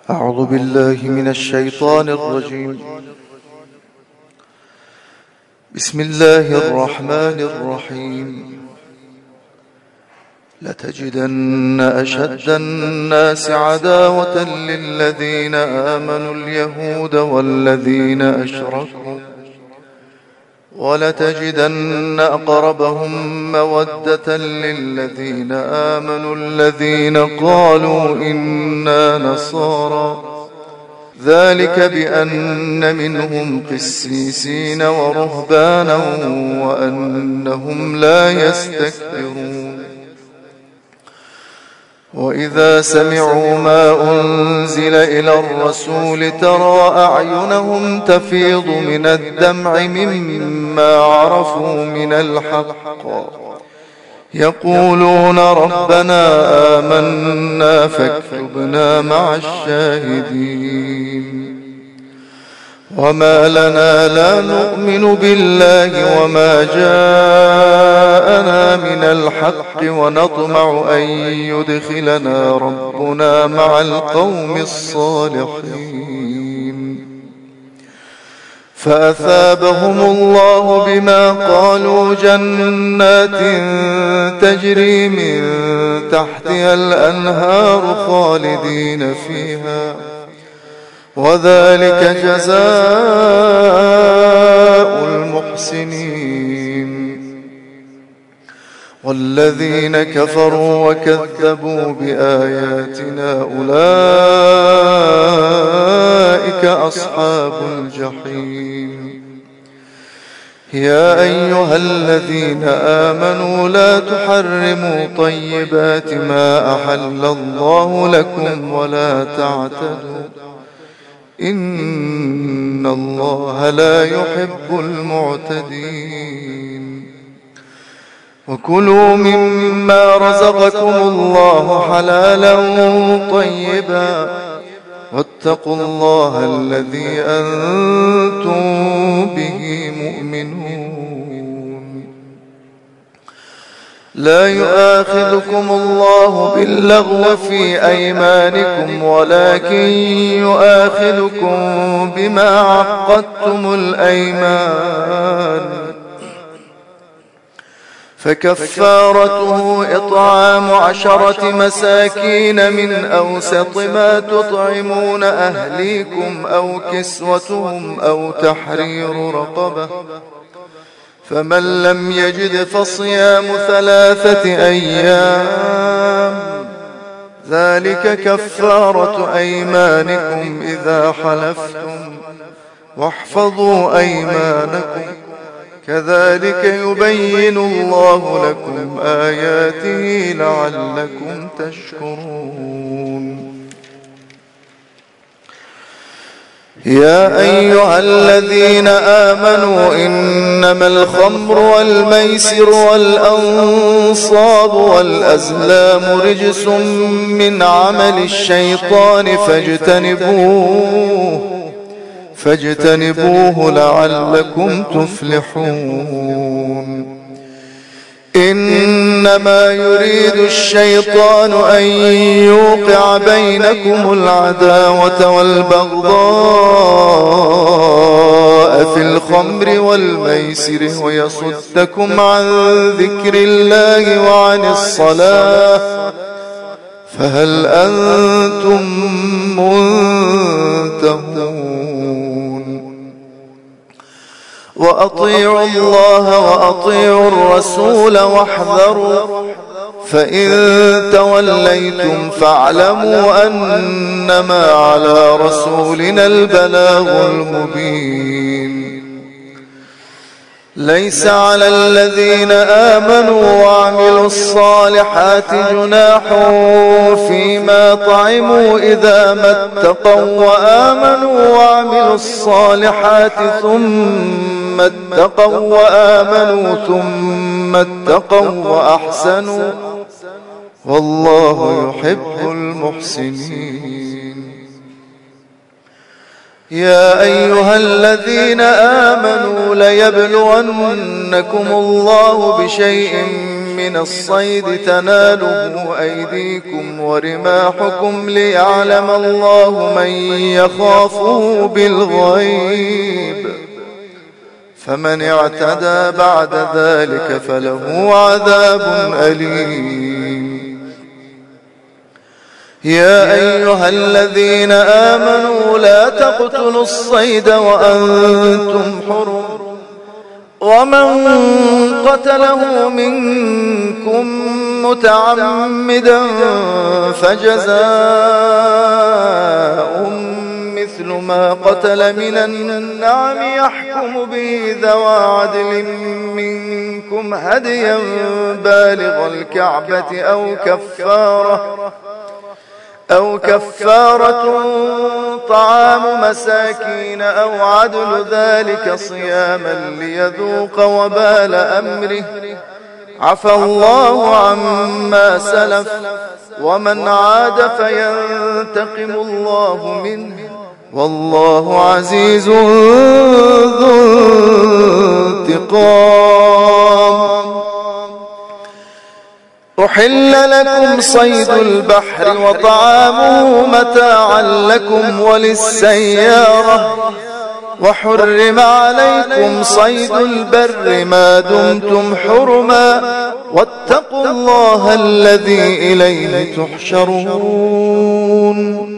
أعوذ بالله من الشيطان الرجيم. بسم الله الرحمن الرحيم. لتجدن أشد الناس عداوة للذين آمنوا اليهود والذين أشركوا، ولتجدن أقربهم مودة للذين آمنوا الذين قالوا إنا نصارى، ذلك بأن منهم قسيسين ورهبانا وأنهم لا يستكبرون. وإذا سمعوا ما أنزل إلى الرسول ترى أعينهم تفيض من الدمع مما عرفوا من الحق، يقولون ربنا آمنا فاكتبنا مع الشاهدين. وما لنا لا نؤمن بالله وما جاءنا من الحق ونطمع أن يدخلنا ربنا مع القوم الصالحين. فأثابهم الله بما قالوا جنات تجري من تحتها الأنهار خالدين فيها، وذلك جزاء المحسنين. والذين كفروا وكذبوا بآياتنا أولئك أصحاب الجحيم. يا أيها الذين آمنوا لا تحرموا طيبات ما أحل الله لكم ولا تعتدوا، إن الله لا يحب المعتدين. وكلوا مما رزقكم الله حلالا طيبا واتقوا الله الذي أنتم به مؤمنون. لا يؤاخذكم الله باللغو في أيمانكم ولكن يؤاخذكم بما عقدتم الأيمان، فكفارته إطعام 10 مساكين من أوسط ما تطعمون أهليكم أو كسوتهم أو تحرير رقبة، فمن لم يجد فصيام 3 أيام، ذلك كفارة أيمانكم إذا حلفتم، واحفظوا أيمانكم، كذلك يبين الله لكم آياته لعلكم تشكرون. يا أيها الذين آمنوا إنما الخمر والميسر والأنصاب والأزلام رجس من عمل الشيطان فاجتنبوه لعلكم تفلحون. إنما يريد الشيطان أن يوقع بينكم العداوة والبغضاء في الخمر والميسر ويصدكم عن ذكر الله وعن الصلاة، فهل أنتم منتهون؟ وأطيعوا الله وأطيعوا الرسول واحذروا، فإن توليتم فاعلموا أنما على رسولنا البلاغ المبين. ليس على الذين آمنوا وعملوا الصالحات جناح فيما طعموا إذا ما اتقوا وآمنوا وعملوا الصالحات ثم اتقوا وآمنوا ثم اتقوا وأحسنوا، والله يحب المحسنين. يا أيها الذين آمنوا ليبلونكم الله بشيء من الصيد تناله أيديكم ورماحكم ليعلم الله من يخافه بالغيب، فمن اعتدى بعد ذلك فله عذاب أليم. يا أيها الذين آمنوا لا تقتلوا الصيد وأنتم حرم، ومن قتله منكم متعمدا فجزاء مثل ما قتل من النعم يحكم به ذوى عدل منكم هديا بالغ الكعبة أو كفارة طعام مساكين أو عدل ذلك صياما ليذوق وبال أمره، عفى الله عما سلف، ومن عاد فينتقم الله منه، والله عزيز ذو انتقام. أحل لكم صيد البحر وطعامه متاعا لكم وللسيارة، وحرم عليكم صيد البر ما دمتم حرما، واتقوا الله الذي إليه تحشرون.